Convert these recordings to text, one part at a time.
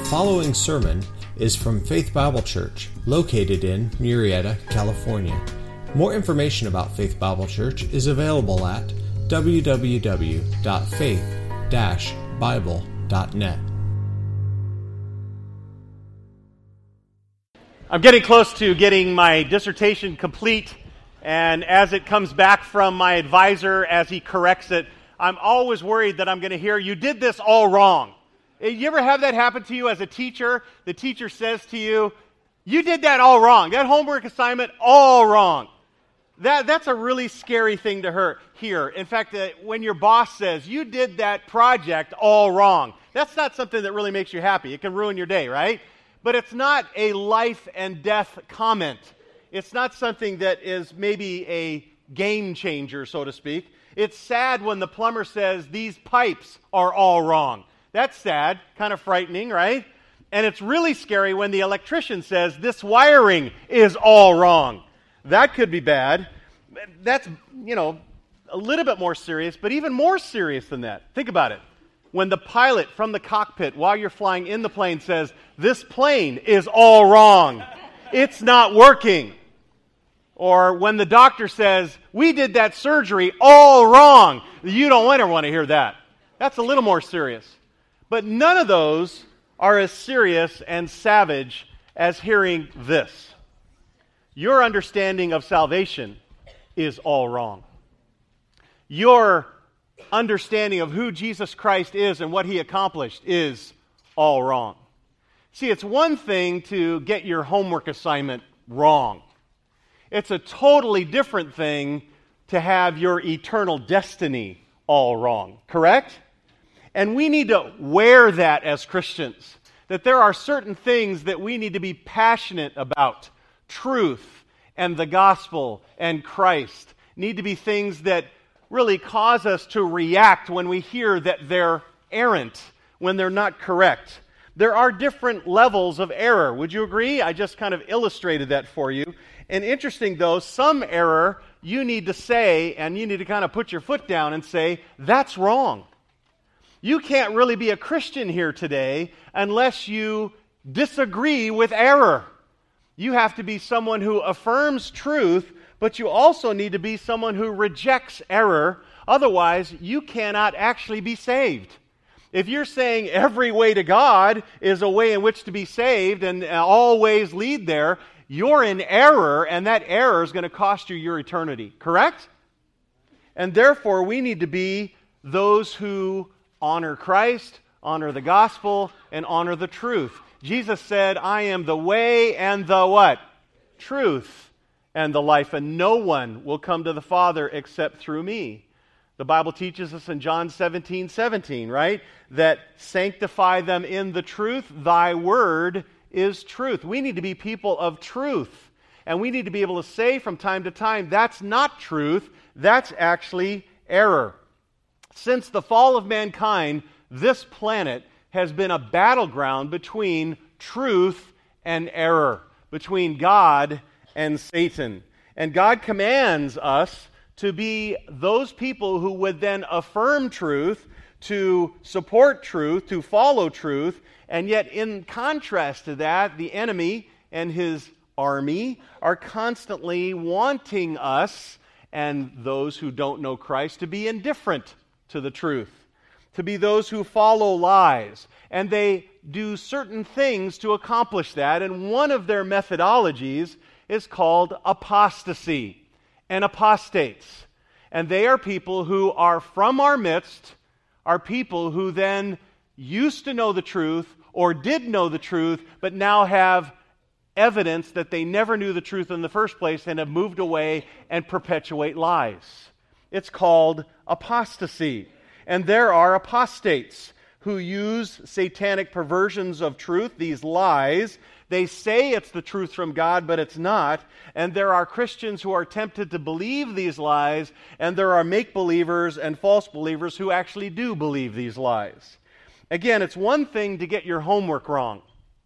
following sermon is from Faith Bible Church, located in Murrieta, California. More information about Faith Bible Church is available at www.faith-bible.net. I'm getting close to getting my dissertation complete, and as it comes back from my advisor, as he corrects it, I'm always worried that I'm going to hear, "You did this all wrong." You ever have that happen to you as a teacher? The teacher says to you, "You did that all wrong. That homework assignment, all wrong." That's a really scary thing to hear. In fact, when your boss says, "You did that project all wrong," that's not something that really makes you happy. It can ruin your day, right? But it's not a life and death comment. It's not something that is maybe a game changer, so to speak. It's sad when the plumber says, "These pipes are all wrong." That's sad, kind of frightening, right? And it's really scary when the electrician says, "This wiring is all wrong." That could be bad. That's, a little bit more serious, but even more serious than that. Think about it. When the pilot from the cockpit, while you're flying in the plane, says, "This plane is all wrong. It's not working." Or when the doctor says, "We did that surgery all wrong." You don't ever want to hear that. That's a little more serious. But none of those are as serious and savage as hearing this. Your understanding of salvation is all wrong. Your understanding of who Jesus Christ is and what He accomplished is all wrong. See, it's one thing to get your homework assignment wrong. It's a totally different thing to have your eternal destiny all wrong, correct? And we need to wear that as Christians, that there are certain things that we need to be passionate about. Truth and the gospel and Christ need to be things that really cause us to react when we hear that they're errant, when they're not correct. There are different levels of error. Would you agree? I just kind of illustrated that for you. And interesting though, some error you need to say, and you need to kind of put your foot down and say, "That's wrong." You can't really be a Christian here today unless you disagree with error. You have to be someone who affirms truth, but you also need to be someone who rejects error. Otherwise, you cannot actually be saved. If you're saying every way to God is a way in which to be saved and all ways lead there, you're in error, and that error is going to cost you your eternity. Correct? And therefore, we need to be those who honor Christ, honor the gospel, and honor the truth. Jesus said, "I am the way and the" what? Truth and the life, and no one will come to the Father except through me. The Bible teaches us in John 17:17, right? That sanctify them in the truth, thy word is truth. We need to be people of truth. And we need to be able to say from time to time, that's not truth, that's actually error. Since the fall of mankind, this planet has been a battleground between truth and error, between God and Satan. And God commands us to be those people who would then affirm truth, to support truth, to follow truth, and yet in contrast to that, the enemy and his army are constantly wanting us and those who don't know Christ to be indifferent to the truth, to be those who follow lies. And they do certain things to accomplish that, and one of their methodologies is called apostasy and apostates. And they are people who are from our midst, are people who then used to know the truth or did know the truth, but now have evidence that they never knew the truth in the first place and have moved away and perpetuate lies. It's called apostasy. And there are apostates who use satanic perversions of truth, these lies. They say it's the truth from God, but it's not. And there are Christians who are tempted to believe these lies, and there are make-believers and false believers who actually do believe these lies. Again, it's one thing to get your homework wrong.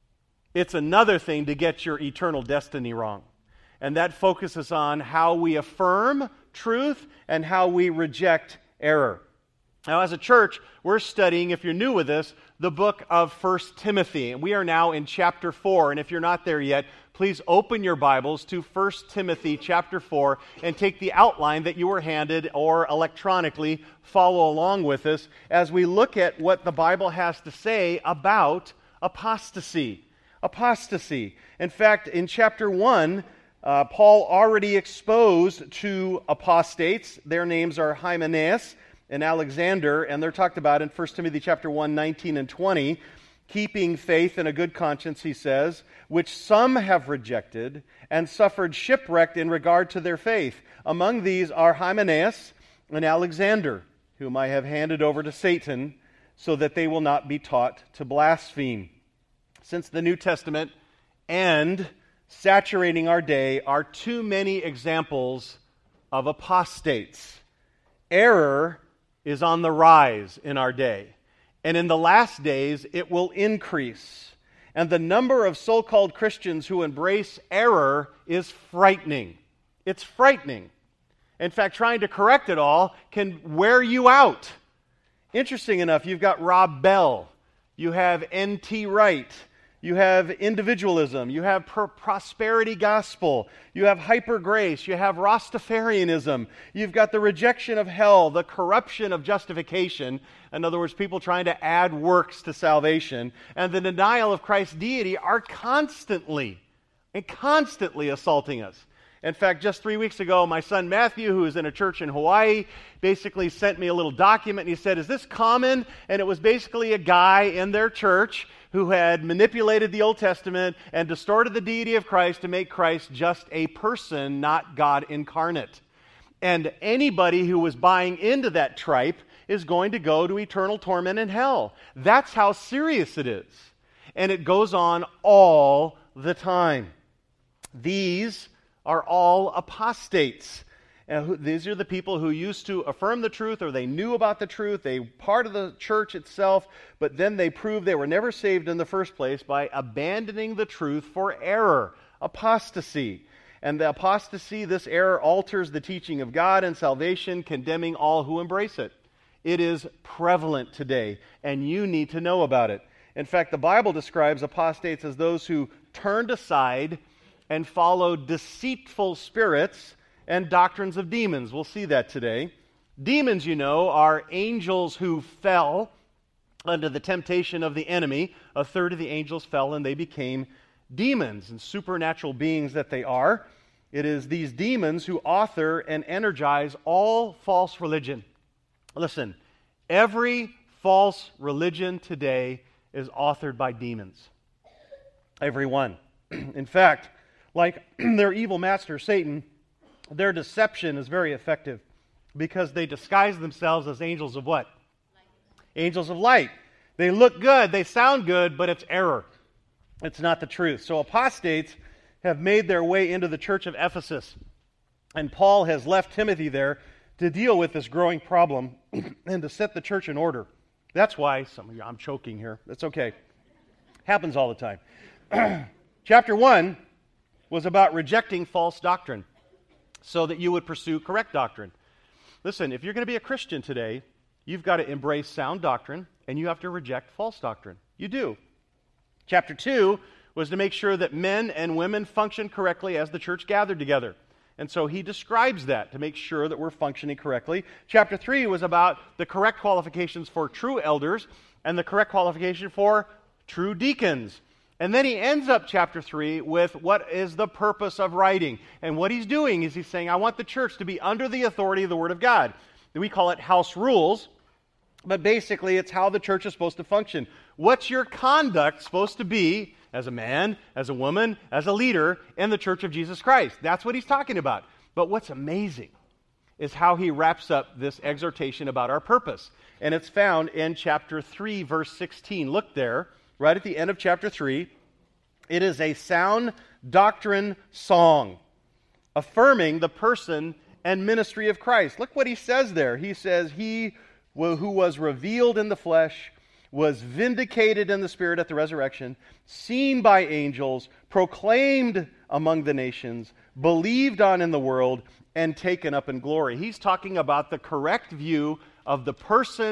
It's another thing to get your eternal destiny wrong. And that focuses on how we affirm truth and how we reject error. Now, as a church, we're studying, if you're new with us, the book of 1 Timothy. And we are now in chapter 4. And if you're not there yet, please open your Bibles to 1 Timothy chapter 4 and take the outline that you were handed or electronically follow along with us as we look at what the Bible has to say about apostasy. Apostasy. In fact, in chapter 1, Paul already exposed two apostates. Their names are Hymenaeus and Alexander, and they're talked about in 1 Timothy chapter 1, 19 and 20. Keeping faith and a good conscience, he says, which some have rejected and suffered shipwreck in regard to their faith. Among these are Hymenaeus and Alexander, whom I have handed over to Satan, so that they will not be taught to blaspheme. Since the New Testament and saturating our day are too many examples of apostates. Error is on the rise in our day. And in the last days, it will increase. And the number of so-called Christians who embrace error is frightening. It's frightening. In fact, trying to correct it all can wear you out. Interesting enough, you've got Rob Bell. You have N.T. Wright. You have individualism. You have prosperity gospel. You have hyper grace. You have Rastafarianism. You've got the rejection of hell, the corruption of justification. In other words, people trying to add works to salvation. And the denial of Christ's deity are constantly assaulting us. In fact, just 3 weeks ago, my son Matthew, who is in a church in Hawaii, basically sent me a little document, and he said, "Is this common?" And it was basically a guy in their church who had manipulated the Old Testament and distorted the deity of Christ to make Christ just a person, not God incarnate. And anybody who was buying into that tripe is going to go to eternal torment in hell. That's how serious it is. And it goes on all the time. These are all apostates. These are the people who used to affirm the truth, or they knew about the truth, they part of the church itself, but then they proved they were never saved in the first place by abandoning the truth for error, apostasy. And the apostasy, this error, alters the teaching of God and salvation, condemning all who embrace it. It is prevalent today, and you need to know about it. In fact, the Bible describes apostates as those who turned aside and followed deceitful spirits and doctrines of demons. We'll see that today. Demons, you know, are angels who fell under the temptation of the enemy. A third of the angels fell and they became demons, and supernatural beings that they are. It is these demons who author and energize all false religion. Listen, every false religion today is authored by demons. Every one. In fact, like their evil master, Satan, their deception is very effective because they disguise themselves as angels of what? Light. Angels of light. They look good, they sound good, but it's error. It's not the truth. So apostates have made their way into the church of Ephesus. And Paul has left Timothy there to deal with this growing problem and to set the church in order. That's why, some of you, I'm choking here. That's okay. Happens all the time. Chapter 1 was about rejecting false doctrine so that you would pursue correct doctrine. Listen, if you're going to be a Christian today, you've got to embrace sound doctrine and you have to reject false doctrine. You do. Chapter 2 was to make sure that men and women function correctly as the church gathered together. And so he describes that to make sure that we're functioning correctly. Chapter 3 was about the correct qualifications for true elders and the correct qualification for true deacons. And then he ends up chapter 3 with what is the purpose of writing. And what he's doing is he's saying, I want the church to be under the authority of the Word of God. We call it house rules, but basically it's how the church is supposed to function. What's your conduct supposed to be as a man, as a woman, as a leader in the church of Jesus Christ? That's what he's talking about. But what's amazing is how he wraps up this exhortation about our purpose. And it's found in chapter 3, verse 16. Look there. Right at the end of chapter 3, it is a sound doctrine song affirming the person and ministry of Christ. Look what he says there. He says, He who was revealed in the flesh was vindicated in the Spirit at the resurrection, seen by angels, proclaimed among the nations, believed on in the world, and taken up in glory. He's talking about the correct view of the person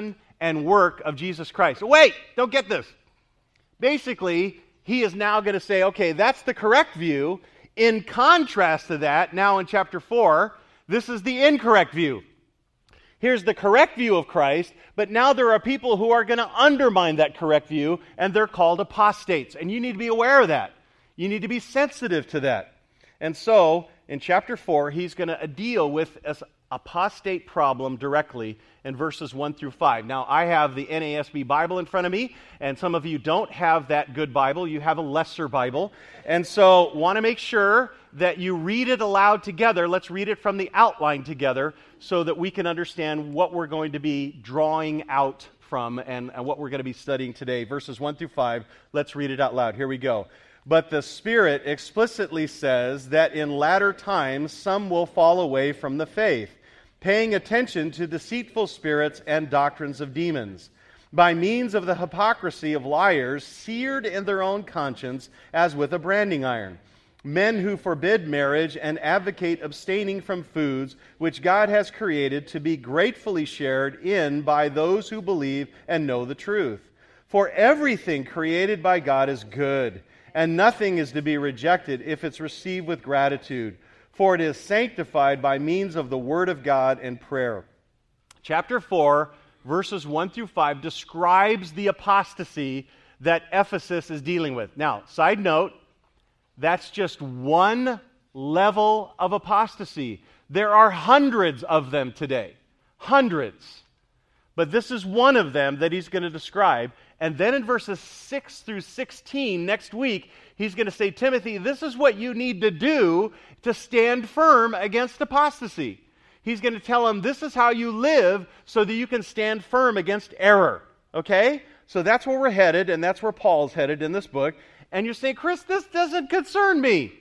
and work of Jesus Christ. Wait, don't get this. Basically, he is now going to say, okay, that's the correct view. In contrast to that, now in chapter 4, this is the incorrect view. Here's the correct view of Christ, but now there are people who are going to undermine that correct view, and they're called apostates. And you need to be aware of that. You need to be sensitive to that. And so, in chapter 4, he's going to deal with this apostate problem directly in verses 1 through 5. Now, I have the NASB Bible in front of me, and some of you don't have that good Bible. You have a lesser Bible. And so, want to make sure that you read it aloud together. Let's read it from the outline together so that we can understand what we're going to be drawing out from and what we're going to be studying today. Verses 1 through 5, let's read it out loud. Here we go. But the Spirit explicitly says that in latter times some will fall away from the faith, paying attention to deceitful spirits and doctrines of demons, by means of the hypocrisy of liars, seared in their own conscience as with a branding iron. Men who forbid marriage and advocate abstaining from foods which God has created to be gratefully shared in by those who believe and know the truth. For everything created by God is good, and nothing is to be rejected if it's received with gratitude, for it is sanctified by means of the Word of God and prayer. Chapter 4, verses 1 through 5 describes the apostasy that Ephesus is dealing with. Now, side note, that's just one level of apostasy. There are hundreds of them today. Hundreds. But this is one of them that he's going to describe. And then in verses 6 through 16 next week, he's going to say, Timothy, this is what you need to do to stand firm against apostasy. He's going to tell him this is how you live so that you can stand firm against error. Okay? So that's where we're headed, and that's where Paul's headed in this book. And you're saying, Chris, this doesn't concern me.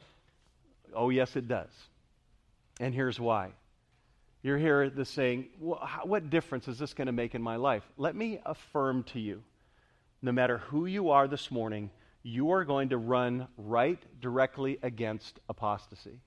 Oh, yes, it does. And here's why. You're here saying, well, what difference is this going to make in my life? Let me affirm to you, no matter who you are this morning, you are going to run right directly against apostasy.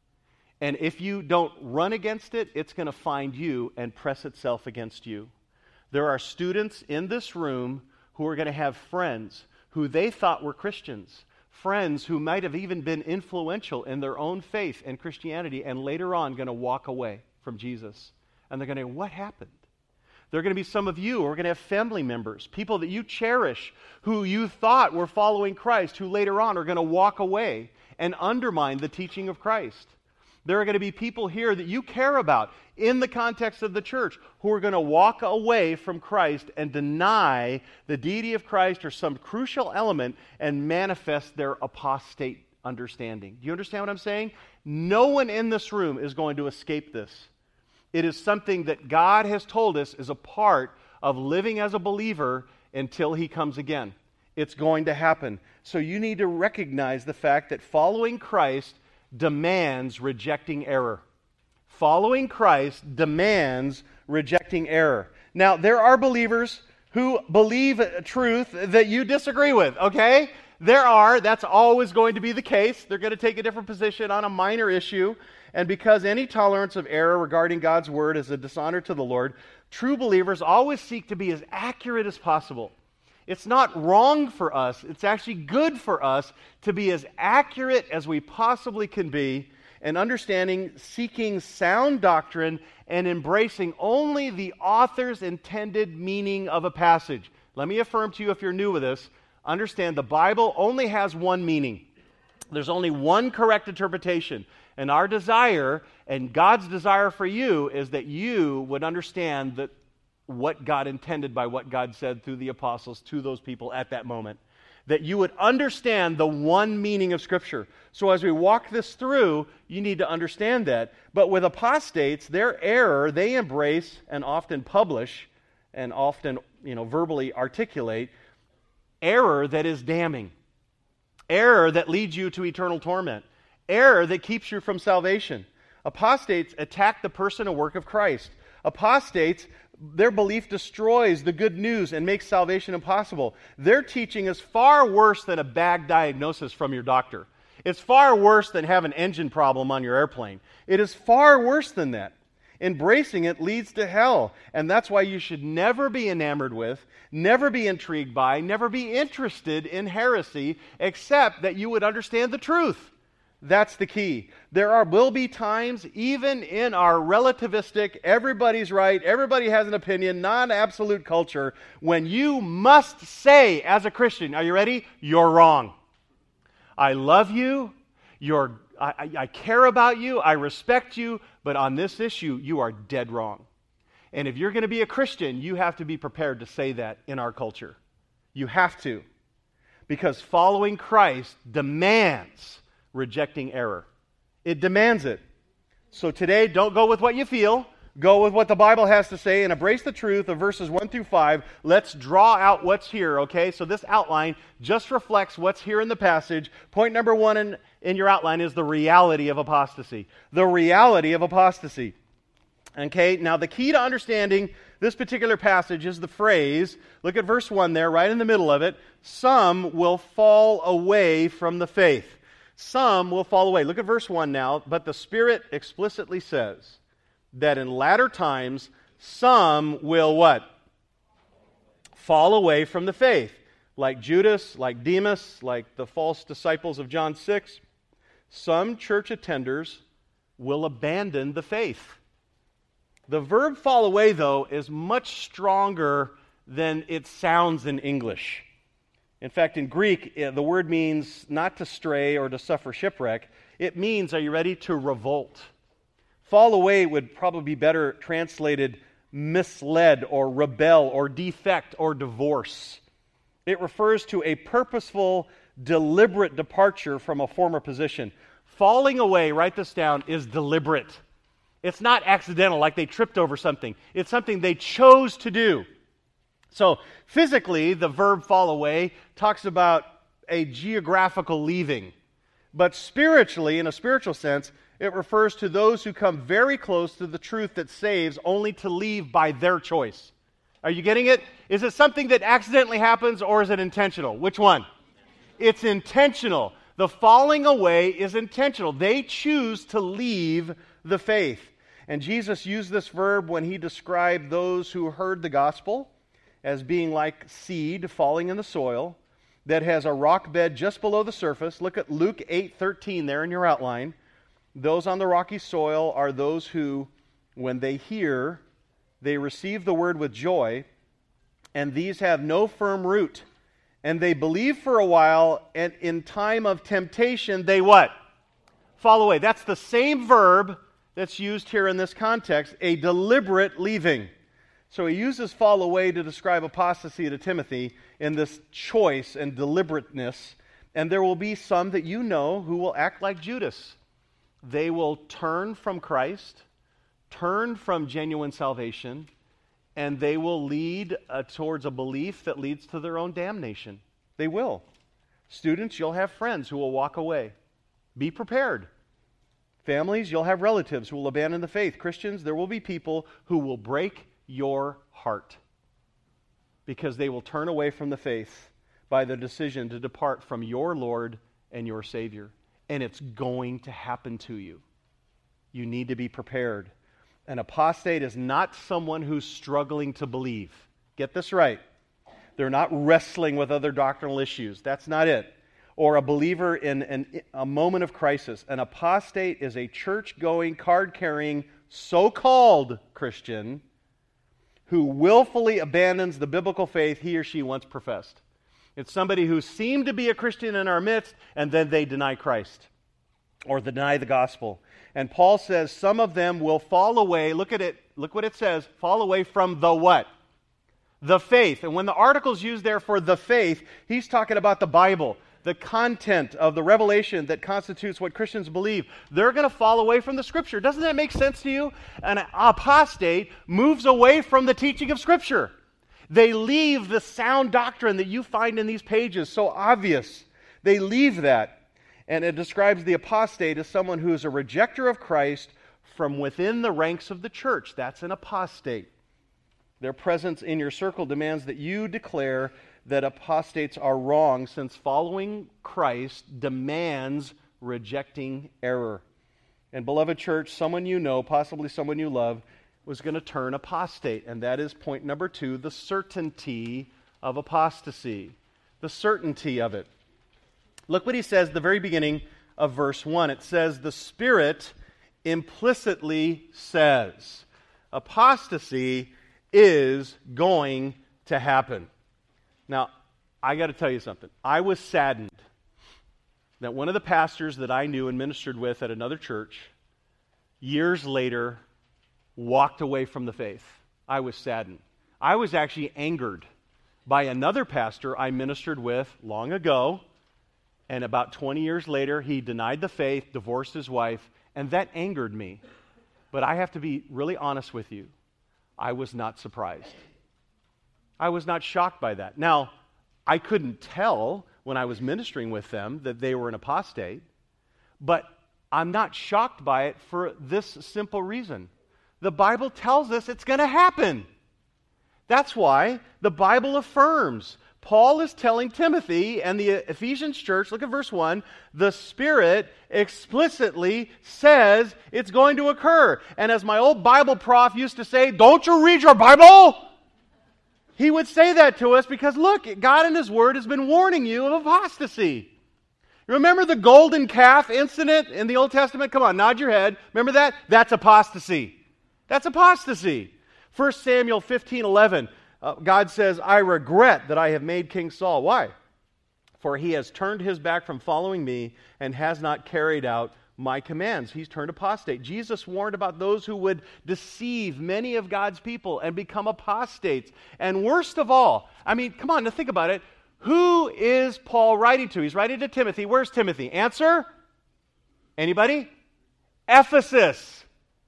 And if you don't run against it, it's going to find you and press itself against you. There are students in this room who are going to have friends who they thought were Christians, friends who might have even been influential in their own faith and Christianity, and later on going to walk away from Jesus. And they're going to go, what happened? There are going to be some of you who are going to have family members, people that you cherish, who you thought were following Christ, who later on are going to walk away and undermine the teaching of Christ. There are going to be people here that you care about in the context of the church who are going to walk away from Christ and deny the deity of Christ or some crucial element and manifest their apostate understanding. Do you understand what I'm saying? No one in this room is going to escape this. It is something that God has told us is a part of living as a believer until He comes again. It's going to happen. So you need to recognize the fact that following Christ demands rejecting error. Following Christ demands rejecting error. Now, there are believers who believe a truth that you disagree with, okay? That's always going to be the case. They're going to take a different position on a minor issue. And because any tolerance of error regarding God's Word is a dishonor to the Lord, true believers always seek to be as accurate as possible. It's not wrong for us, it's actually good for us to be as accurate as we possibly can be in understanding, seeking sound doctrine, and embracing only the author's intended meaning of a passage. Let me affirm to you, if you're new with this, understand the Bible only has one meaning. There's only one correct interpretation. And our desire, and God's desire for you, is that you would understand that what God intended by what God said through the apostles to those people at that moment. That you would understand the one meaning of Scripture. So as we walk this through, you need to understand that. But with apostates, their error, they embrace and often publish and often, verbally articulate error that is damning. Error that leads you to eternal torment. Error that keeps you from salvation. Apostates attack the person and work of Christ. Apostates, their belief destroys the good news and makes salvation impossible. Their teaching is far worse than a bad diagnosis from your doctor. It's far worse than having an engine problem on your airplane. It is far worse than that. Embracing it leads to hell. And that's why you should never be enamored with, never be intrigued by, never be interested in heresy, except that you would understand the truth. That's the key. There will be times, even in our relativistic, everybody's right, everybody has an opinion, non-absolute culture, when you must say as a Christian, are you ready? You're wrong. I love you. I care about you. I respect you. But on this issue, you are dead wrong. And if you're going to be a Christian, you have to be prepared to say that in our culture. You have to. Because following Christ demands rejecting error. It demands it. So today, don't go with what you feel. Go with what the Bible has to say and embrace the truth of verses 1 through 5. Let's draw out what's here, okay? So this outline just reflects what's here in the passage. Point number 1 in your outline is the reality of apostasy. The reality of apostasy. Okay, now the key to understanding this particular passage is the phrase, look at verse 1 there, right in the middle of it, some will fall away from the faith. Some will fall away. Look at verse 1 now. But the Spirit explicitly says that in latter times, some will what? Fall away from the faith. Like Judas, like Demas, like the false disciples of John 6. Some church attenders will abandon the faith. The verb fall away, though, is much stronger than it sounds in English. In fact, in Greek, the word means not to stray or to suffer shipwreck. It means, are you ready, to revolt. Fall away would probably be better translated misled or rebel or defect or divorce. It refers to a purposeful, deliberate departure from a former position. Falling away, write this down, is deliberate. It's not accidental, like they tripped over something. It's something they chose to do. So, physically, the verb fall away talks about a geographical leaving. But spiritually, in a spiritual sense, it refers to those who come very close to the truth that saves only to leave by their choice. Are you getting it? Is it something that accidentally happens or is it intentional? Which one? It's intentional. The falling away is intentional. They choose to leave the faith. And Jesus used this verb when he described those who heard the gospel as being like seed falling in the soil that has a rock bed just below the surface. Look at Luke 8:13 there in your outline. Those on the rocky soil are those who, when they hear, they receive the word with joy, and these have no firm root. And they believe for a while, and in time of temptation, they what? Fall away. That's the same verb that's used here in this context, a deliberate leaving. So he uses fall away to describe apostasy to Timothy in this choice and deliberateness. And there will be some that you know who will act like Judas. They will turn from Christ, turn from genuine salvation, and they will lead towards a belief that leads to their own damnation. They will. Students, you'll have friends who will walk away. Be prepared. Families, you'll have relatives who will abandon the faith. Christians, there will be people who will break your heart because they will turn away from the faith by the decision to depart from your Lord and your Savior. And it's going to happen to you. You need to be prepared. An apostate is not someone who's struggling to believe. Get this right. They're not wrestling with other doctrinal issues. That's not it. Or a believer in a moment of crisis. An apostate is a church-going, card-carrying, so-called Christian who willfully abandons the biblical faith he or she once professed. It's somebody who seemed to be a Christian in our midst, and then they deny Christ or deny the gospel. And Paul says some of them will fall away. Look at it. Look what it says. Fall away from the what? The faith. And when the article's used there for the faith, he's talking about the Bible, the content of the revelation that constitutes what Christians believe. They're going to fall away from the Scripture. Doesn't that make sense to you? An apostate moves away from the teaching of Scripture. They leave the sound doctrine that you find in these pages, so obvious. They leave that. And it describes the apostate as someone who is a rejecter of Christ from within the ranks of the church. That's an apostate. Their presence in your circle demands that you declare that apostates are wrong, since following Christ demands rejecting error. And beloved church, someone you know, possibly someone you love, was going to turn apostate. And that is point number 2, the certainty of apostasy. The certainty of it. Look what he says at the very beginning of verse 1. It says, the Spirit implicitly says. Apostasy is going to happen. Now, I got to tell you something. I was saddened that one of the pastors that I knew and ministered with at another church, years later, walked away from the faith. I was saddened. I was actually angered by another pastor I ministered with long ago, and about 20 years later, he denied the faith, divorced his wife, and that angered me. But I have to be really honest with you. I was not surprised. I was not shocked by that. Now, I couldn't tell when I was ministering with them that they were an apostate, but I'm not shocked by it for this simple reason. The Bible tells us it's going to happen. That's why the Bible affirms. Paul is telling Timothy and the Ephesians church, look at verse 1, the Spirit explicitly says it's going to occur. And as my old Bible prof used to say, don't you read your Bible? He would say that to us because, look, God in His Word has been warning you of apostasy. Remember the golden calf incident in the Old Testament? Come on, nod your head. Remember that? That's apostasy. That's apostasy. 1 Samuel 15:11. God says, I regret that I have made King Saul. Why? For he has turned his back from following me and has not carried out my commands. He's turned apostate. Jesus warned about those who would deceive many of God's people and become apostates. And worst of all, I mean, come on, now think about it. Who is Paul writing to? He's writing to Timothy. Where's Timothy? Answer? Anybody? Ephesus.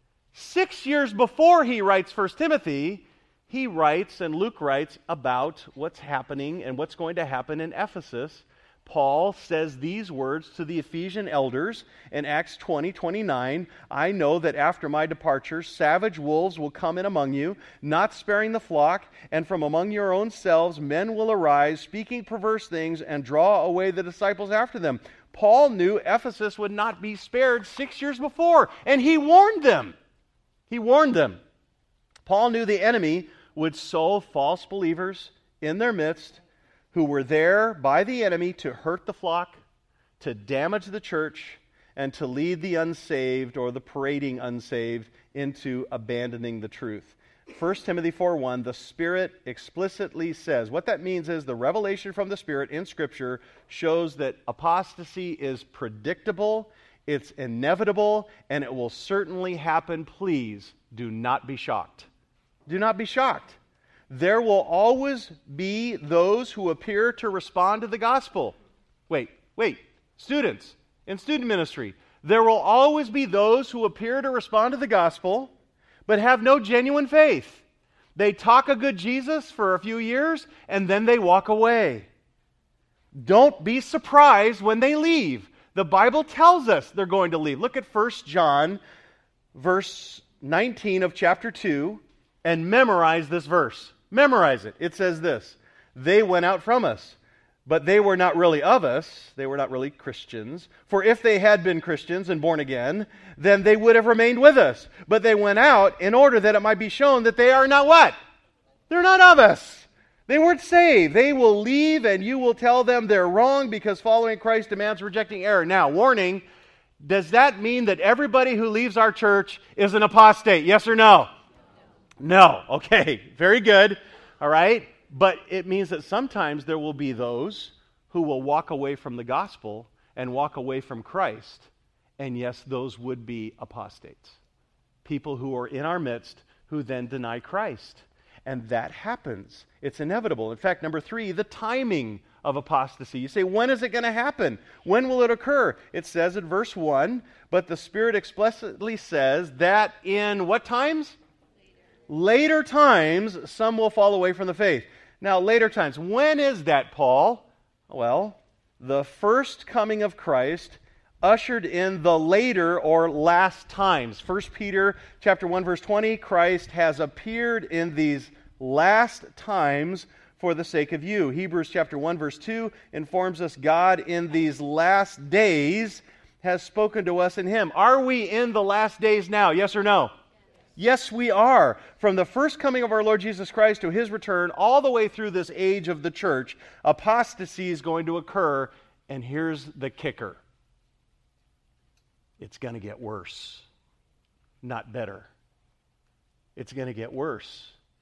6 years before he writes 1 Timothy, he writes, and Luke writes, about what's happening and what's going to happen in Ephesus. Paul says these words to the Ephesian elders in Acts 20:29. I know that after my departure, savage wolves will come in among you, not sparing the flock, and from among your own selves men will arise, speaking perverse things, and draw away the disciples after them. Paul knew Ephesus would not be spared 6 years before, and he warned them. He warned them. Paul knew the enemy would sow false believers in their midst who were there by the enemy to hurt the flock, to damage the church, and to lead the unsaved or the parading unsaved into abandoning the truth. 1 Timothy 4:1, the Spirit explicitly says, what that means is the revelation from the Spirit in Scripture shows that apostasy is predictable, it's inevitable, and it will certainly happen. Please do not be shocked. Do not be shocked. There will always be those who appear to respond to the gospel. Wait. Students, in student ministry, there will always be those who appear to respond to the gospel, but have no genuine faith. They talk a good Jesus for a few years, and then they walk away. Don't be surprised when they leave. The Bible tells us they're going to leave. Look at 1 John, verse 19 of chapter 2, and memorize this verse. Memorize it. It says this, they went out from us, but they were not really of us. They were not really Christians. For if they had been Christians and born again, then they would have remained with us. But they went out in order that it might be shown that they are not what? They're not of us. They weren't saved. They will leave and you will tell them they're wrong because following Christ demands rejecting error. Now, warning, does that mean that everybody who leaves our church is an apostate? Yes or no? No. Okay, very good. All right. But it means that sometimes there will be those who will walk away from the gospel and walk away from Christ. And yes, those would be apostates. People who are in our midst who then deny Christ. And that happens. It's inevitable. In fact, number 3, the timing of apostasy. You say, when is it going to happen? When will it occur? It says in verse 1, but the Spirit explicitly says that in what times? Later times, some will fall away from the faith. Now, later times. When is that, Paul? Well, the first coming of Christ ushered in the later or last times. 1 Peter chapter 1, verse 20, Christ has appeared in these last times for the sake of you. Hebrews chapter 1, verse 2 informs us God in these last days has spoken to us in him. Are we in the last days now? Yes or no? Yes, we are. From the first coming of our Lord Jesus Christ to his return, all the way through this age of the church, apostasy is going to occur. And here's the kicker. It's going to get worse, not better. It's going to get worse.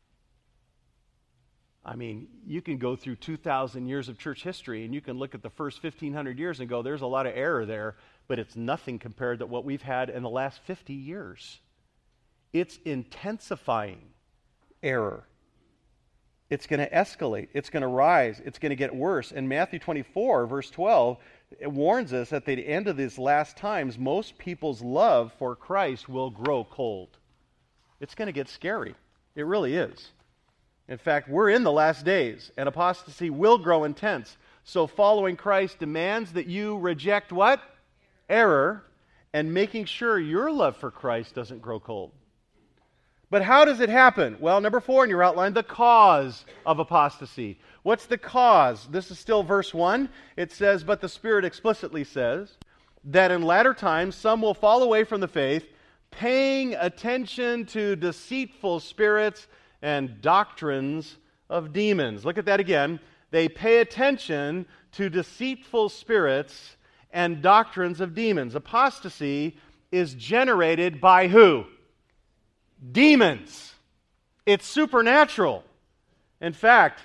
I mean, you can go through 2,000 years of church history and you can look at the first 1,500 years and go, there's a lot of error there, but it's nothing compared to what we've had in the last 50 years. It's intensifying error. It's going to escalate. It's going to rise. It's going to get worse. And Matthew 24, verse 12, it warns us at the end of these last times, most people's love for Christ will grow cold. It's going to get scary. It really is. In fact, we're in the last days, and apostasy will grow intense. So following Christ demands that you reject what? Error, and making sure your love for Christ doesn't grow cold. But how does it happen? Well, number 4 in your outline, the cause of apostasy. What's the cause? This is still verse 1. It says, but the Spirit explicitly says that in latter times some will fall away from the faith, paying attention to deceitful spirits and doctrines of demons. Look at that again. They pay attention to deceitful spirits and doctrines of demons. Apostasy is generated by who? Demons. It's supernatural. In fact,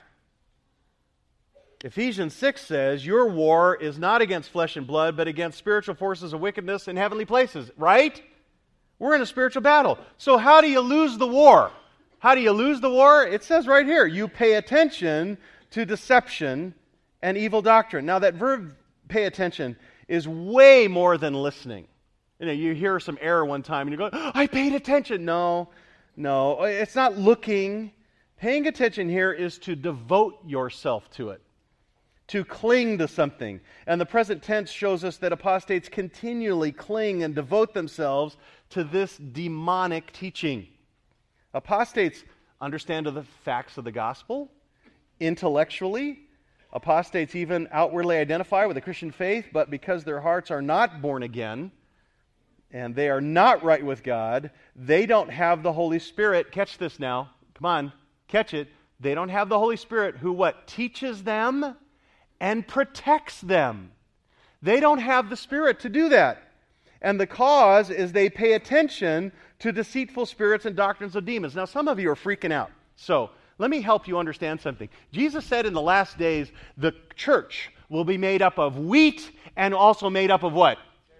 Ephesians 6 says, your war is not against flesh and blood, but against spiritual forces of wickedness in heavenly places. Right? We're in a spiritual battle. So how do you lose the war? How do you lose the war? It says right here, you pay attention to deception and evil doctrine. Now that verb, pay attention, is way more than listening. You know, you hear some error one time and you go, I paid attention. No, it's not looking. Paying attention here is to devote yourself to it, to cling to something. And the present tense shows us that apostates continually cling and devote themselves to this demonic teaching. Apostates understand the facts of the gospel intellectually. Apostates even outwardly identify with the Christian faith, but because their hearts are not born again, and they are not right with God, they don't have the Holy Spirit. Catch this now. Come on, catch it. They don't have the Holy Spirit who what? Teaches them and protects them. They don't have the Spirit to do that. And the cause is they pay attention to deceitful spirits and doctrines of demons. Now, some of you are freaking out. So, let me help you understand something. Jesus said in the last days, the church will be made up of wheat and also made up of what?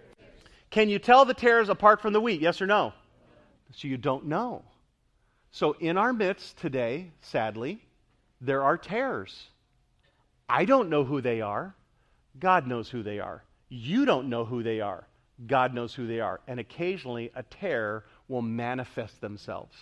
Can you tell the tares apart from the wheat? Yes or no? So you don't know. So in our midst today, sadly, there are tares. I don't know who they are. God knows who they are. You don't know who they are. God knows who they are. And occasionally a tare will manifest themselves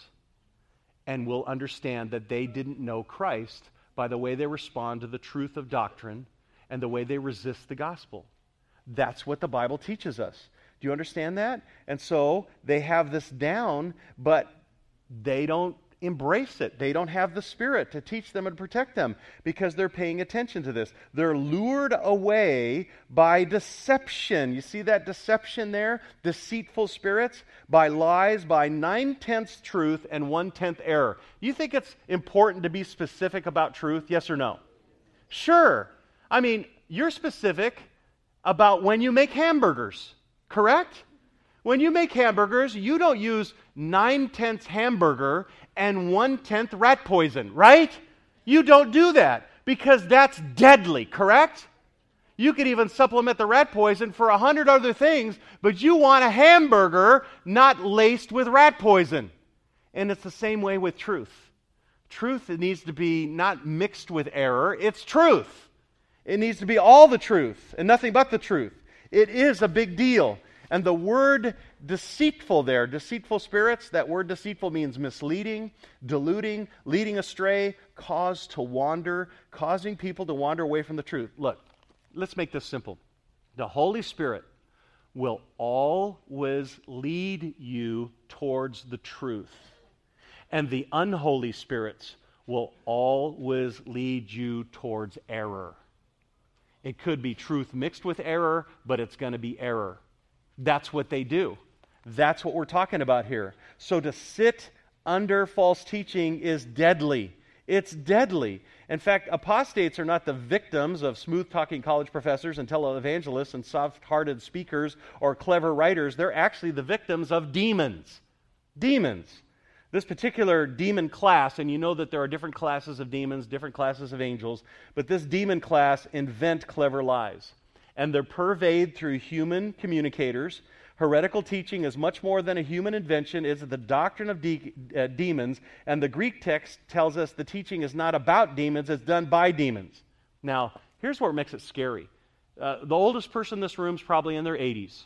and will understand that they didn't know Christ by the way they respond to the truth of doctrine and the way they resist the gospel. That's what the Bible teaches us. Do you understand that? And so they have this down, but they don't embrace it. They don't have the Spirit to teach them and protect them because they're paying attention to this. They're lured away by deception. You see that deception there? Deceitful spirits, by lies, by 9/10 truth and 1/10 error. You think it's important to be specific about truth? Yes or no? Sure. I mean, you're specific about when you make hamburgers. Correct? When you make hamburgers, you don't use 9/10 hamburger and 1/10 rat poison, right? You don't do that because that's deadly, correct? You could even supplement the rat poison for 100 other things, but you want a hamburger not laced with rat poison. And it's the same way with truth. Truth needs to be not mixed with error. It's truth. It needs to be all the truth and nothing but the truth. It is a big deal. And the word deceitful there, deceitful spirits, that word deceitful means misleading, deluding, leading astray, cause to wander, causing people to wander away from the truth. Look, let's make this simple. The Holy Spirit will always lead you towards the truth. And the unholy spirits will always lead you towards error. It could be truth mixed with error, but it's going to be error. That's what they do. That's what we're talking about here. So to sit under false teaching is deadly. It's deadly. In fact, apostates are not the victims of smooth-talking college professors and televangelists and soft-hearted speakers or clever writers. They're actually the victims of demons. Demons. This particular demon class, and you know that there are different classes of demons, different classes of angels, but this demon class invent clever lies. And they're purveyed through human communicators. Heretical teaching is much more than a human invention. It's the doctrine of demons. And the Greek text tells us the teaching is not about demons, it's done by demons. Now, here's what makes it scary. The oldest person in this room is probably in their 80s.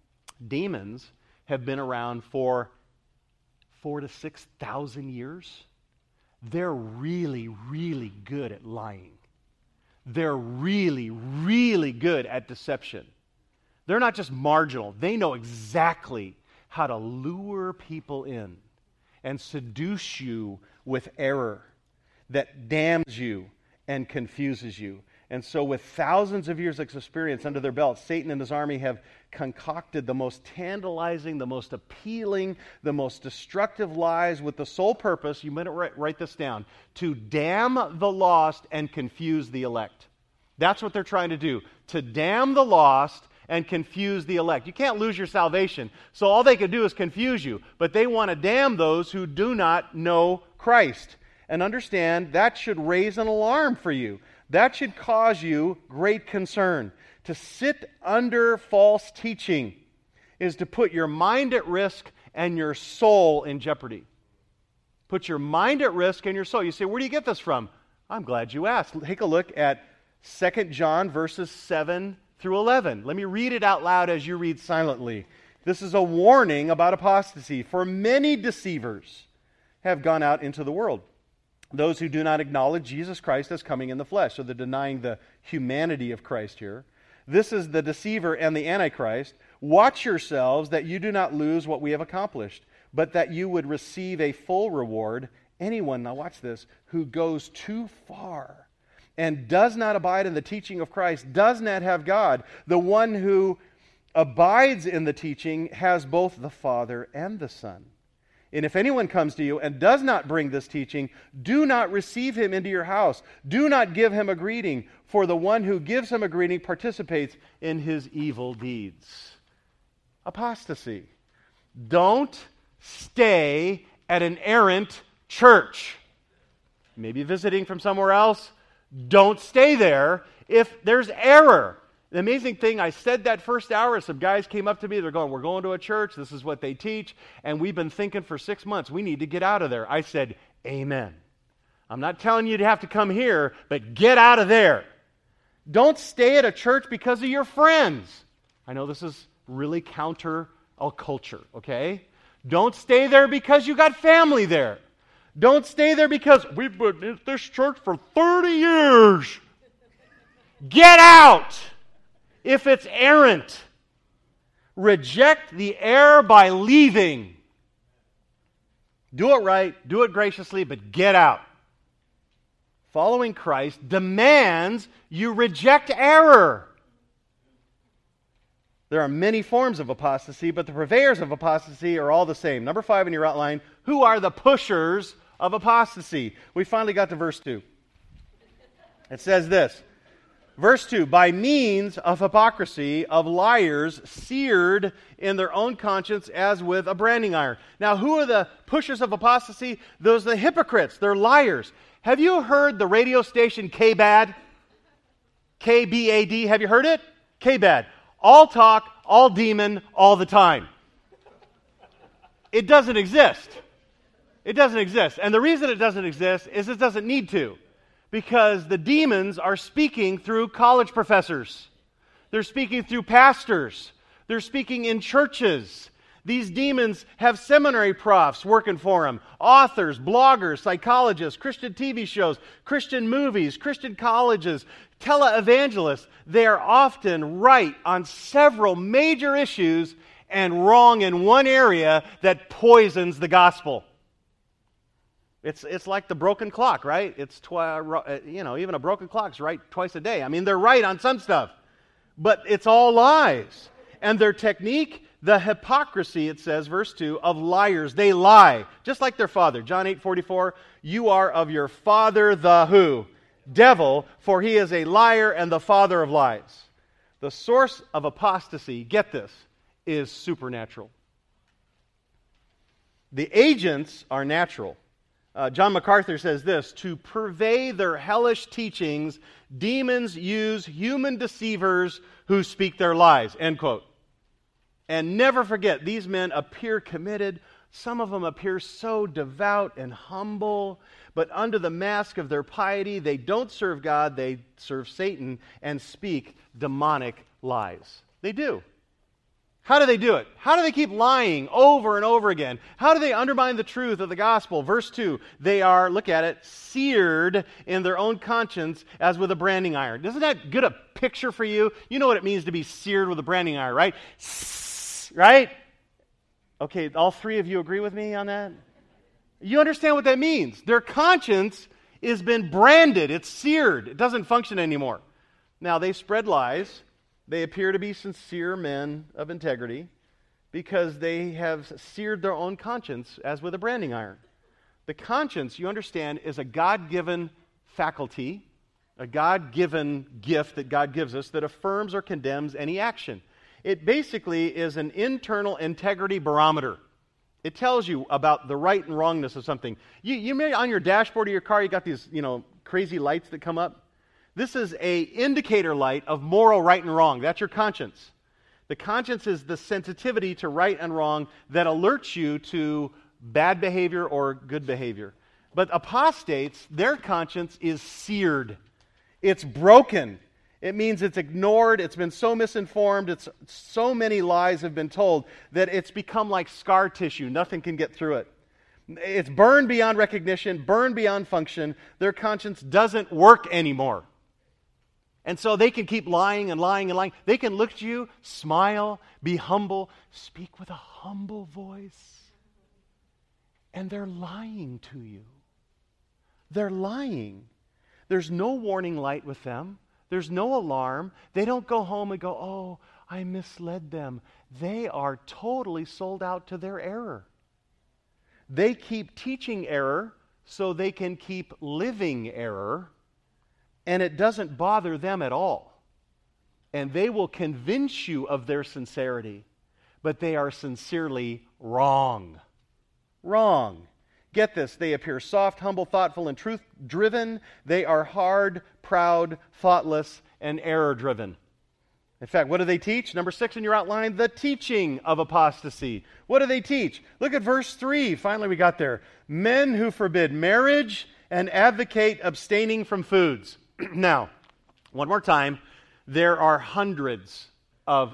Demons have been around for 4,000 to 6,000 years. They're really, really good at lying. They're really, really good at deception. They're not just marginal. They know exactly how to lure people in and seduce you with error that damns you and confuses you. And so with thousands of years of experience under their belts, Satan and his army have concocted the most tantalizing, the most appealing, the most destructive lies with the sole purpose, you might write this down, to damn the lost and confuse the elect. That's what they're trying to do, to damn the lost and confuse the elect. You can't lose your salvation, so all they can do is confuse you. But they want to damn those who do not know Christ. And understand, that should raise an alarm for you. That should cause you great concern. To sit under false teaching is to put your mind at risk and your soul in jeopardy. Put your mind at risk and your soul. You say, where do you get this from? I'm glad you asked. Take a look at 2 John verses 7 through 11. Let me read it out loud as you read silently. This is a warning about apostasy. For many deceivers have gone out into the world. Those who do not acknowledge Jesus Christ as coming in the flesh. So they're denying the humanity of Christ here. This is the deceiver and the Antichrist. Watch yourselves that you do not lose what we have accomplished, but that you would receive a full reward. Anyone, now watch this, who goes too far and does not abide in the teaching of Christ does not have God. The one who abides in the teaching has both the Father and the Son. And if anyone comes to you and does not bring this teaching, do not receive him into your house. Do not give him a greeting, for the one who gives him a greeting participates in his evil deeds. Apostasy. Don't stay at an errant church. Maybe visiting from somewhere else. Don't stay there if there's error. The amazing thing, I said that first hour, some guys came up to me, they're going, we're going to a church, this is what they teach, and we've been thinking for 6 months, we need to get out of there. I said, amen. I'm not telling you to have to come here, but get out of there. Don't stay at a church because of your friends. I know this is really counter a culture, okay? Don't stay there because you got family there. Don't stay there because we've been in this church for 30 years. Get out. If it's errant, reject the error by leaving. Do it right, do it graciously, but get out. Following Christ demands you reject error. There are many forms of apostasy, but the purveyors of apostasy are all the same. Number 5 in your outline, who are the pushers of apostasy? We finally got to verse 2. It says this. Verse 2, by means of hypocrisy, of liars seared in their own conscience as with a branding iron. Now, who are the pushers of apostasy? Those are the hypocrites. They're liars. Have you heard the radio station K-Bad? K-B-A-D. Have you heard it? K-Bad. All talk, all demon, all the time. It doesn't exist. It doesn't exist. And the reason it doesn't exist is it doesn't need to. Because the demons are speaking through college professors. They're speaking through pastors. They're speaking in churches. These demons have seminary profs working for them. Authors, bloggers, psychologists, Christian TV shows, Christian movies, Christian colleges, televangelists. They are often right on several major issues and wrong in one area that poisons the gospel. It's like the broken clock, right? It's even a broken clock's right twice a day. I mean, they're right on some stuff, but it's all lies. And their technique, the hypocrisy, it says, verse 2, of liars. They lie, just like their father. John 8:44, you are of your father the who? Devil, for he is a liar and the father of lies. The source of apostasy, get this, is supernatural. The agents are natural. John MacArthur says this, to purvey their hellish teachings, demons use human deceivers who speak their lies, end quote. And never forget, these men appear committed. Some of them appear so devout and humble, but under the mask of their piety, they don't serve God, they serve Satan and speak demonic lies. They do. How do they do it? How do they keep lying over and over again? How do they undermine the truth of the gospel? Verse 2, they are, look at it, seared in their own conscience as with a branding iron. Doesn't that get a picture for you? You know what it means to be seared with a branding iron, right? Right? Okay, all three of you agree with me on that? You understand what that means. Their conscience has been branded. It's seared. It doesn't function anymore. Now, they spread lies. They appear to be sincere men of integrity because they have seared their own conscience as with a branding iron. The conscience, you understand, is a God-given faculty, a God-given gift that God gives us that affirms or condemns any action. It basically is an internal integrity barometer. It tells you about the right and wrongness of something. You may, on your dashboard of your car, you got these, crazy lights that come up. This is a indicator light of moral right and wrong. That's your conscience. The conscience is the sensitivity to right and wrong that alerts you to bad behavior or good behavior. But apostates, their conscience is seared. It's broken. It means it's ignored. It's been so misinformed. So many lies have been told that it's become like scar tissue. Nothing can get through it. It's burned beyond recognition, burned beyond function. Their conscience doesn't work anymore. And so they can keep lying and lying and lying. They can look at you, smile, be humble, speak with a humble voice. And they're lying to you. They're lying. There's no warning light with them. There's no alarm. They don't go home and go, oh, I misled them. They are totally sold out to their error. They keep teaching error so they can keep living error. And it doesn't bother them at all. And they will convince you of their sincerity, but they are sincerely wrong. Wrong. Get this, they appear soft, humble, thoughtful, and truth-driven. They are hard, proud, thoughtless, and error-driven. In fact, what do they teach? Number 6 in your outline, the teaching of apostasy. What do they teach? Look at verse 3. Finally, we got there. Men who forbid marriage and advocate abstaining from foods. Now, one more time, there are hundreds of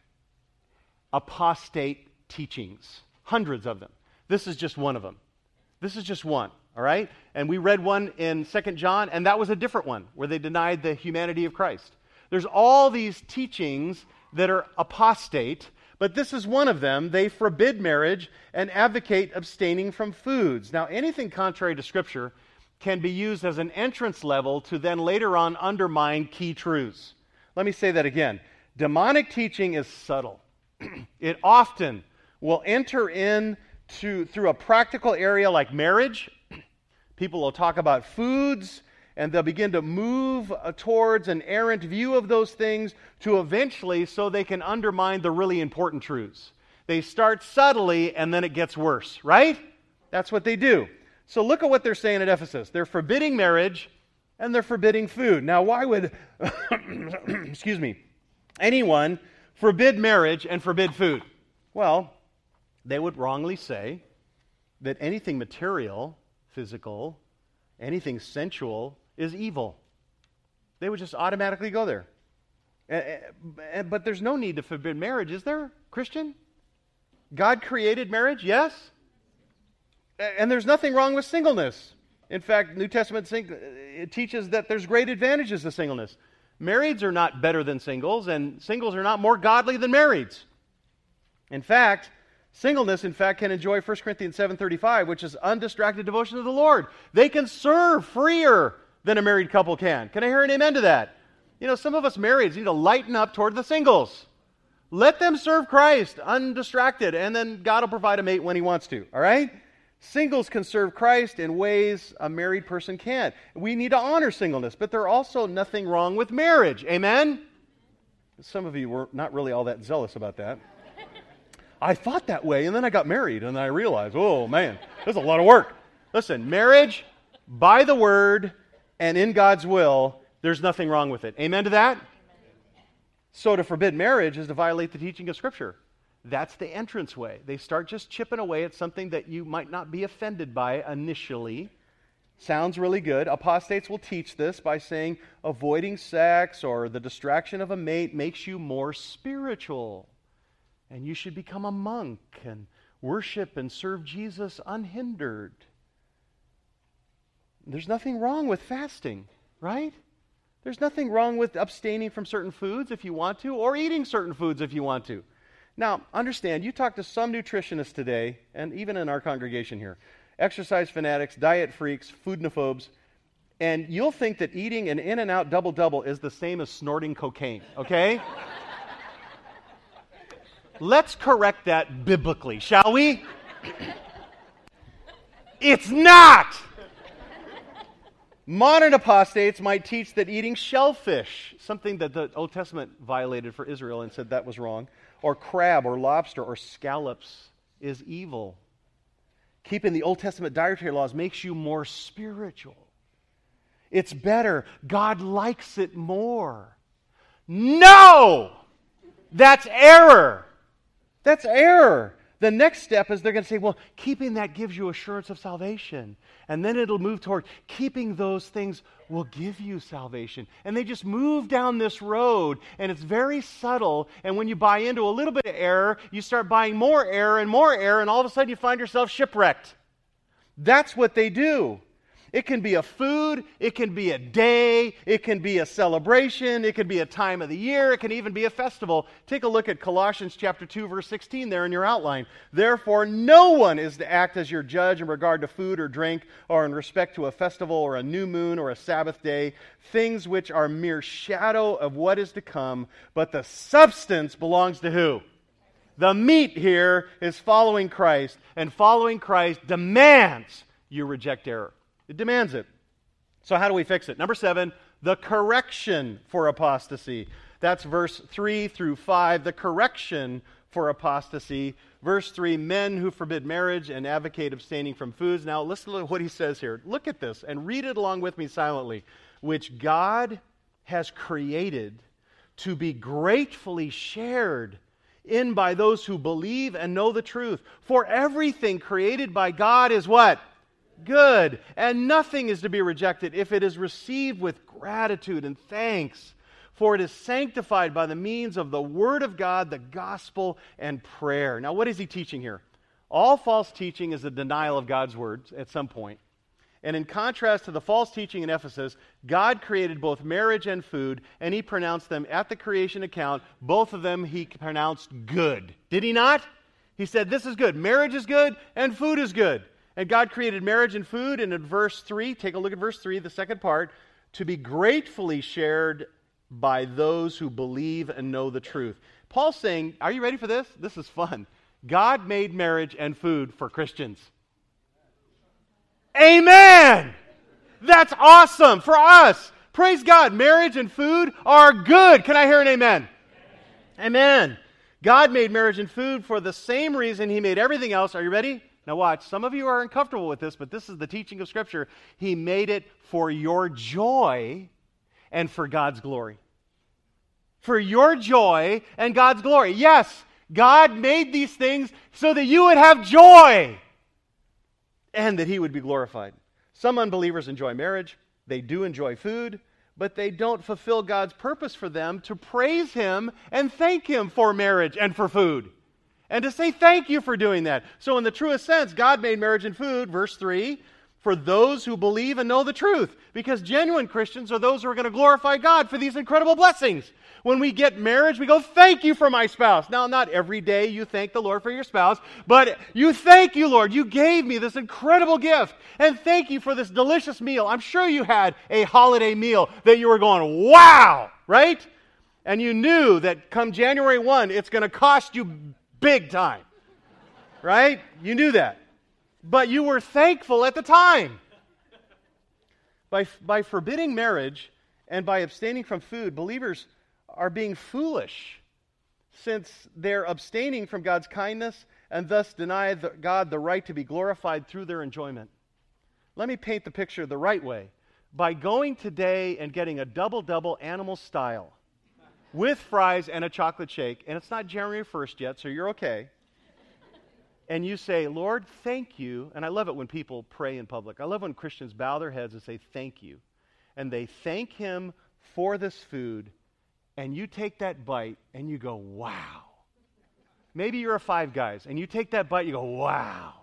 apostate teachings. Hundreds of them. This is just one of them. This is just one, all right? And we read one in 2 John, and that was a different one, where they denied the humanity of Christ. There's all these teachings that are apostate, but this is one of them. They forbid marriage and advocate abstaining from foods. Now, anything contrary to Scripture can be used as an entrance level to then later on undermine key truths. Let me say that again. Demonic teaching is subtle. It often will enter in through a practical area like marriage. People will talk about foods, and they'll begin to move towards an errant view of those things to eventually so they can undermine the really important truths. They start subtly, and then it gets worse, right? That's what they do. So look at what they're saying at Ephesus. They're forbidding marriage and they're forbidding food. Now, why would, anyone forbid marriage and forbid food? Well, they would wrongly say that anything material, physical, anything sensual is evil. They would just automatically go there. But there's no need to forbid marriage, is there, Christian? God created marriage, yes? And there's nothing wrong with singleness. In fact, New Testament it teaches that there's great advantages to singleness. Marrieds are not better than singles, and singles are not more godly than marrieds. In fact, singleness, can enjoy 1 Corinthians 7:35, which is undistracted devotion to the Lord. They can serve freer than a married couple can. Can I hear an amen to that? Some of us marrieds need to lighten up toward the singles. Let them serve Christ undistracted, and then God will provide a mate when He wants to, all right? Singles can serve Christ in ways a married person can't. We need to honor singleness, but there's also nothing wrong with marriage. Amen? Some of you were not really all that zealous about that. I thought that way, and then I got married, and I realized, oh man, there's a lot of work. Listen, marriage, by the Word and in God's will, there's nothing wrong with it. Amen to that? So to forbid marriage is to violate the teaching of Scripture. That's the entranceway. They start just chipping away at something that you might not be offended by initially. Sounds really good. Apostates will teach this by saying avoiding sex or the distraction of a mate makes you more spiritual. And you should become a monk and worship and serve Jesus unhindered. There's nothing wrong with fasting, right? There's nothing wrong with abstaining from certain foods if you want to, or eating certain foods if you want to. Now, understand, you talk to some nutritionists today, and even in our congregation here, exercise fanatics, diet freaks, foodnophobes, and you'll think that eating an In-N-Out double-double is the same as snorting cocaine, okay? Let's correct that biblically, shall we? It's not! Modern apostates might teach that eating shellfish, something that the Old Testament violated for Israel and said that was wrong, or crab or lobster or scallops is evil. Keeping the Old Testament dietary laws makes you more spiritual. It's better. God likes it more. No! That's error. That's error. The next step is they're going to say, well, keeping that gives you assurance of salvation. And then it'll move toward keeping those things will give you salvation. And they just move down this road, and it's very subtle. And when you buy into a little bit of error, you start buying more error, and all of a sudden you find yourself shipwrecked. That's what they do. It can be a food, it can be a day, it can be a celebration, it can be a time of the year, it can even be a festival. Take a look at Colossians chapter 2, verse 16 there in your outline. Therefore, no one is to act as your judge in regard to food or drink, or in respect to a festival or a new moon or a Sabbath day, things which are mere shadow of what is to come, but the substance belongs to who? The meat here is following Christ, and following Christ demands you reject error. It demands it. So how do we fix it? Number 7, the correction for apostasy. That's verse 3 through 5, the correction for apostasy. Verse 3, men who forbid marriage and advocate abstaining from foods. Now listen to what he says here. Look at this and read it along with me silently. Which God has created to be gratefully shared in by those who believe and know the truth. For everything created by God is what? Good, and nothing is to be rejected if it is received with gratitude and thanks, for it is sanctified by the means of the Word of God, the gospel, and prayer. Now, what is he teaching here? All false teaching is a denial of God's Word at some point. And in contrast to the false teaching in Ephesus, God created both marriage and food, and He pronounced them at the creation account. Both of them He pronounced good. Did He not? He said, this is good. Marriage is good, and food is good. And God created marriage and food, and in verse 3, take a look at verse 3, the second part, to be gratefully shared by those who believe and know the truth. Paul's saying, are you ready for this? This is fun. God made marriage and food for Christians. Amen! That's awesome for us. Praise God. Marriage and food are good. Can I hear an amen? Amen. God made marriage and food for the same reason He made everything else. Are you ready? Now watch, some of you are uncomfortable with this, but this is the teaching of Scripture. He made it for your joy and for God's glory. For your joy and God's glory. Yes, God made these things so that you would have joy and that He would be glorified. Some unbelievers enjoy marriage, they do enjoy food, but they don't fulfill God's purpose for them to praise Him and thank Him for marriage and for food. And to say thank you for doing that. So in the truest sense, God made marriage and food, verse 3, for those who believe and know the truth. Because genuine Christians are those who are going to glorify God for these incredible blessings. When we get marriage, we go, thank you for my spouse. Now, not every day you thank the Lord for your spouse, but you thank you, Lord. You gave me this incredible gift. And thank you for this delicious meal. I'm sure you had a holiday meal that you were going, wow, right? And you knew that come January 1, it's going to cost you big time. Right? You knew that. But you were thankful at the time. By forbidding marriage and by abstaining from food, believers are being foolish, since they're abstaining from God's kindness and thus deny God the right to be glorified through their enjoyment. Let me paint the picture the right way. By going today and getting a double-double animal style with fries and a chocolate shake, and it's not January 1st yet, so you're okay, and you say, Lord, thank you, and I love it when people pray in public. I love when Christians bow their heads and say, thank you. And they thank Him for this food, and you take that bite, and you go, wow. Maybe you're a Five Guys, and you take that bite, you go, wow.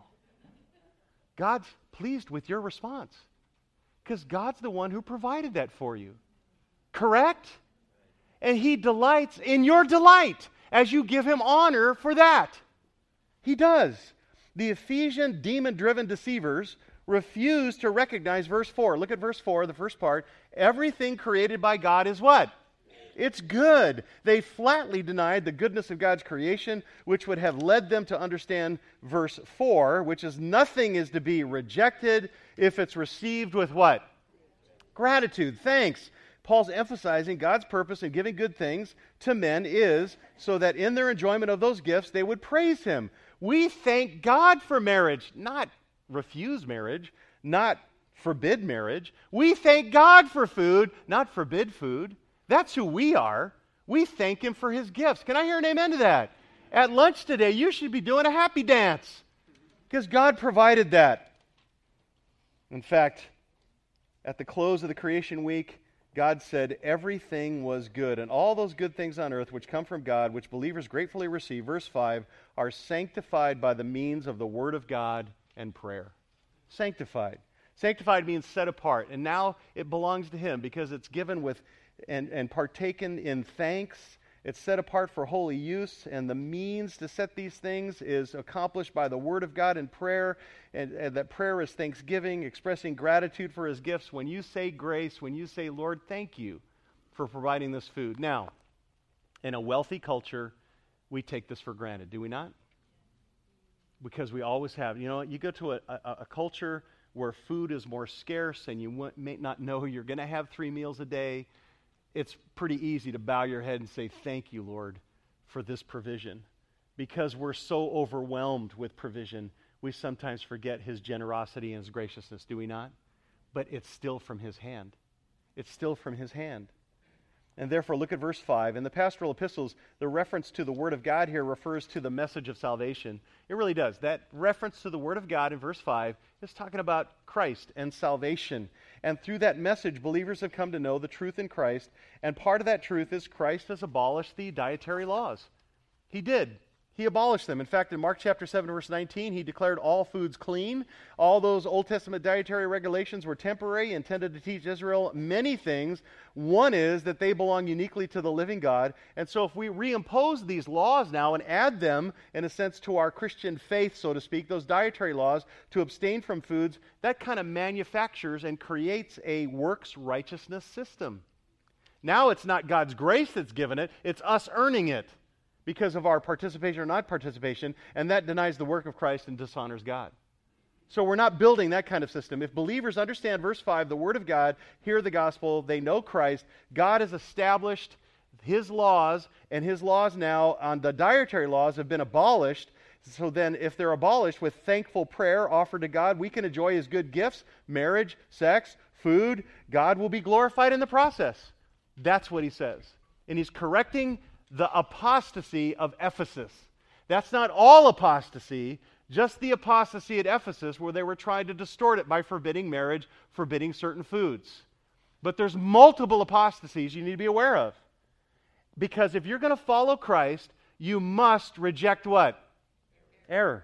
God's pleased with your response, because God's the one who provided that for you. Correct? And He delights in your delight as you give Him honor for that. He does. The Ephesian demon-driven deceivers refuse to recognize verse 4. Look at verse 4, the first part. Everything created by God is what? It's good. They flatly denied the goodness of God's creation, which would have led them to understand verse 4, which is nothing is to be rejected if it's received with what? Gratitude, thanks. Paul's emphasizing God's purpose in giving good things to men is so that in their enjoyment of those gifts they would praise Him. We thank God for marriage, not refuse marriage, not forbid marriage. We thank God for food, not forbid food. That's who we are. We thank Him for His gifts. Can I hear an amen to that? At lunch today, you should be doing a happy dance because God provided that. In fact, at the close of the creation week, God said everything was good, and all those good things on earth which come from God, which believers gratefully receive, verse 5, are sanctified by the means of the Word of God and prayer. Sanctified. Sanctified means set apart, and now it belongs to Him because it's given with and partaken in thanks. It's set apart for holy use, and the means to set these things is accomplished by the Word of God and prayer, and that prayer is thanksgiving, expressing gratitude for His gifts. When you say grace, when you say, Lord, thank you for providing this food. Now, in a wealthy culture, we take this for granted, do we not? Because we always have. You know, you go to a culture where food is more scarce and you may not know you're going to have 3 meals a day. It's pretty easy to bow your head and say, thank you, Lord, for this provision. Because we're so overwhelmed with provision, we sometimes forget His generosity and His graciousness, do we not? But it's still from His hand. It's still from His hand. And therefore, look at verse 5. In the pastoral epistles, the reference to the Word of God here refers to the message of salvation. It really does. That reference to the Word of God in verse 5 is talking about Christ and salvation. And through that message, believers have come to know the truth in Christ. And part of that truth is Christ has abolished the dietary laws. He did. He abolished them. In fact, in Mark chapter 7, verse 19, He declared all foods clean. All those Old Testament dietary regulations were temporary, intended to teach Israel many things. One is that they belong uniquely to the living God. And so if we reimpose these laws now and add them, in a sense, to our Christian faith, so to speak, those dietary laws, to abstain from foods, that kind of manufactures and creates a works righteousness system. Now it's not God's grace that's given it, it's us earning it, because of our participation or not participation, and that denies the work of Christ and dishonors God. So we're not building that kind of system. If believers understand verse 5, the Word of God, hear the gospel, they know Christ, God has established His laws, and His laws now on the dietary laws have been abolished. So then if they're abolished, with thankful prayer offered to God, we can enjoy His good gifts, marriage, sex, food. God will be glorified in the process. That's what He says. And He's correcting the apostasy of Ephesus. That's not all apostasy, just the apostasy at Ephesus where they were trying to distort it by forbidding marriage, forbidding certain foods. But there's multiple apostasies you need to be aware of. Because if you're going to follow Christ, you must reject what? Error.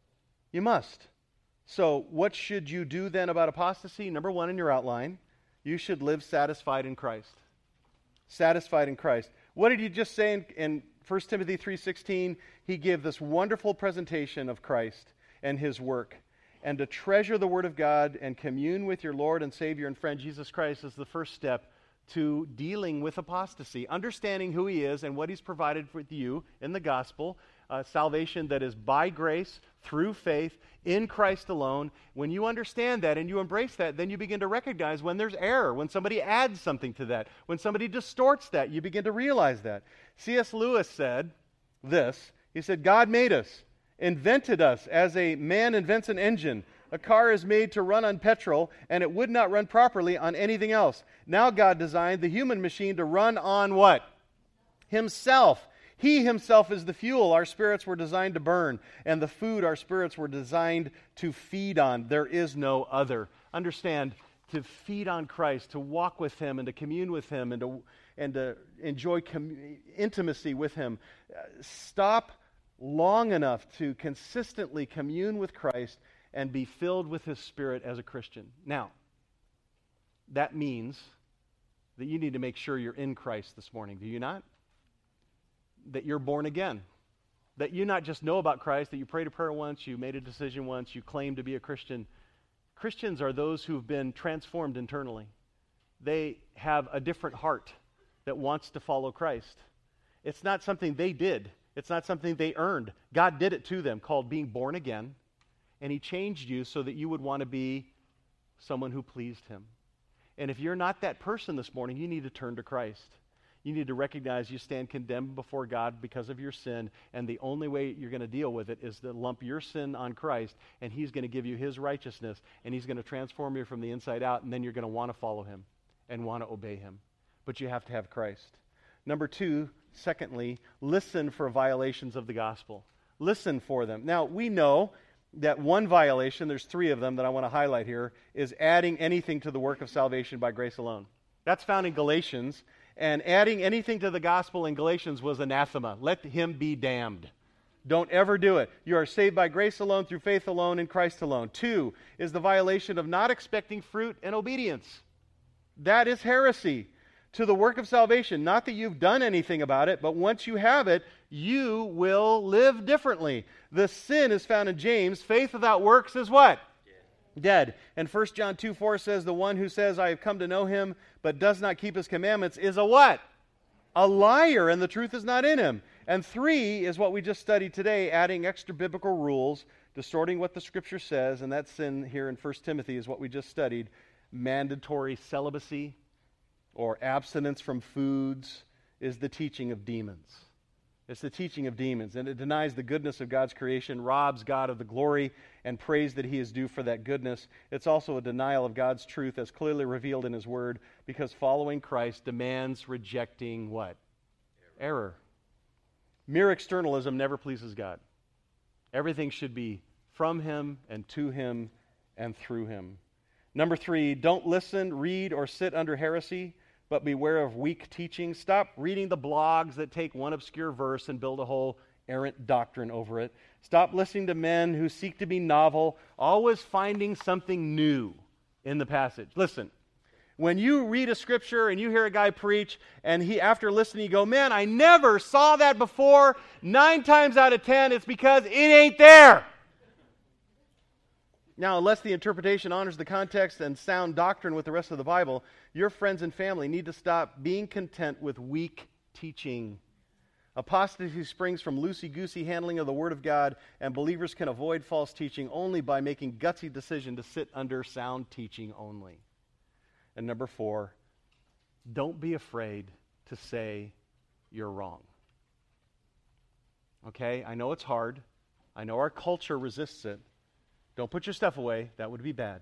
You must. So what should you do then about apostasy? Number 1 in your outline, you should live satisfied in Christ. Satisfied in Christ. What did he just say in 1 Timothy 3:16? He gave this wonderful presentation of Christ and His work. And to treasure the Word of God and commune with your Lord and Savior and friend Jesus Christ is the first step to dealing with apostasy, understanding who he is and what he's provided for you in the gospel, salvation that is by grace, through faith, in Christ alone. When you understand that and you embrace that, then you begin to recognize when there's error, when somebody adds something to that, when somebody distorts that, you begin to realize that. C.S. Lewis said this. He said, God made us, invented us as a man invents an engine. A car is made to run on petrol, and it would not run properly on anything else. Now God designed the human machine to run on what? Himself. He himself is the fuel our spirits were designed to burn, and the food our spirits were designed to feed on. There is no other. Understand, to feed on Christ, to walk with him, and to commune with him, and to enjoy intimacy with him. Stop long enough to consistently commune with Christ and be filled with his Spirit as a Christian. Now, that means that you need to make sure you're in Christ this morning, do you not? That you're born again. That you not just know about Christ, that you prayed a prayer once, you made a decision once, you claim to be a Christian. Christians are those who've been transformed internally. They have a different heart that wants to follow Christ. It's not something they did. It's not something they earned. God did it to them, called being born again. And he changed you so that you would want to be someone who pleased him. And if you're not that person this morning, you need to turn to Christ. You need to recognize you stand condemned before God because of your sin, and the only way you're going to deal with it is to lump your sin on Christ, and he's going to give you his righteousness, and he's going to transform you from the inside out, and then you're going to want to follow him and want to obey him. But you have to have Christ. Number two, secondly, listen for violations of the gospel. Listen for them. Now, we know that one violation, there's three of them that I want to highlight here, is adding anything to the work of salvation by grace alone. That's found in Galatians, and adding anything to the gospel in Galatians was anathema. Let him be damned. Don't ever do it. You are saved by grace alone, through faith alone, in Christ alone. Two is the violation of not expecting fruit and obedience. That is heresy to the work of salvation. Not that you've done anything about it, but once you have it, you will live differently. The sin is found in James. Faith without works is what? Dead. And 1 John 2:4 says, the one who says, I have come to know him, but does not keep his commandments, is a what? A liar, and the truth is not in him. And three is what we just studied today, adding extra biblical rules, distorting what the Scripture says, and that sin here in 1 Timothy is what we just studied, mandatory celibacy or abstinence from foods is the teaching of demons. It's the teaching of demons, and it denies the goodness of God's creation, robs God of the glory and praise that he is due for that goodness. It's also a denial of God's truth as clearly revealed in his word, because following Christ demands rejecting what? Error. Mere externalism never pleases God. Everything should be from him and to him and through him. Number three, don't listen, read, or sit under heresy, but beware of weak teaching. Stop reading the blogs that take one obscure verse and build a whole errant doctrine over it. Stop listening to men who seek to be novel, always finding something new in the passage. Listen, when you read a scripture and you hear a guy preach, and after listening, you go, man, I never saw that before. 9 times out of 10, it's because it ain't there. Now, unless the interpretation honors the context and sound doctrine with the rest of the Bible, your friends and family need to stop being content with weak teaching. Apostasy springs from loosey-goosey handling of the Word of God, and believers can avoid false teaching only by making gutsy decision to sit under sound teaching only. And number 4, don't be afraid to say you're wrong. Okay, I know it's hard. I know our culture resists it. Don't put your stuff away. That would be bad.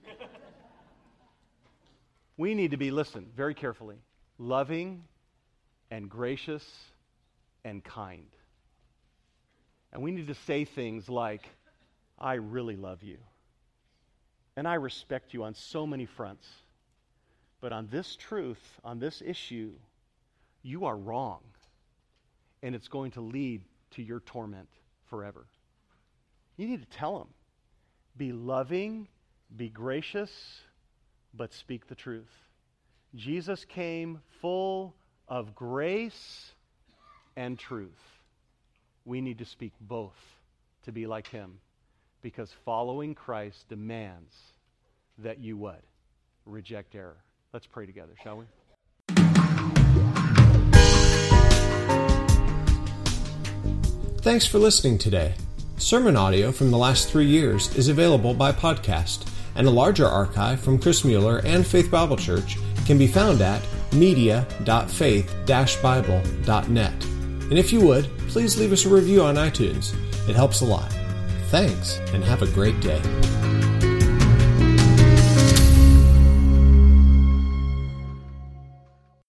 We need to be, listen very carefully, loving and gracious and kind. And we need to say things like, I really love you. And I respect you on so many fronts. But on this truth, on this issue, you are wrong. And it's going to lead to your torment forever. You need to tell them. Be loving, be gracious, but speak the truth. Jesus came full of grace and truth. We need to speak both to be like him, because following Christ demands that you what? Reject error. Let's pray together, shall we? Thanks for listening today. Sermon audio from the last 3 years is available by podcast, and a larger archive from Chris Mueller and Faith Bible Church can be found at media.faith-bible.net. And if you would, please leave us a review on iTunes. It helps a lot. Thanks, and have a great day.